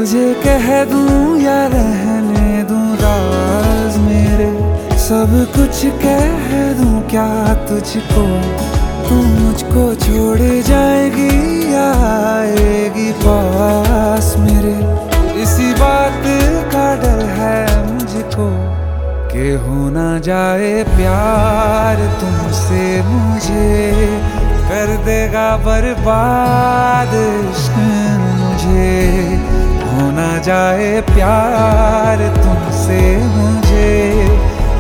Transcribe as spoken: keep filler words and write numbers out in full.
तुझे कह दूं या रहने दूं राज मेरे, सब कुछ कह दूं क्या तुझको, तू मुझको छोड़ जाएगी या आएगी पास मेरे। इसी बात का डर है मुझको कि हो ना जाए प्यार तुमसे मुझे, कर देगा बर्बाद इश्क मुझे। हो ना जाए प्यार तुमसे मुझे,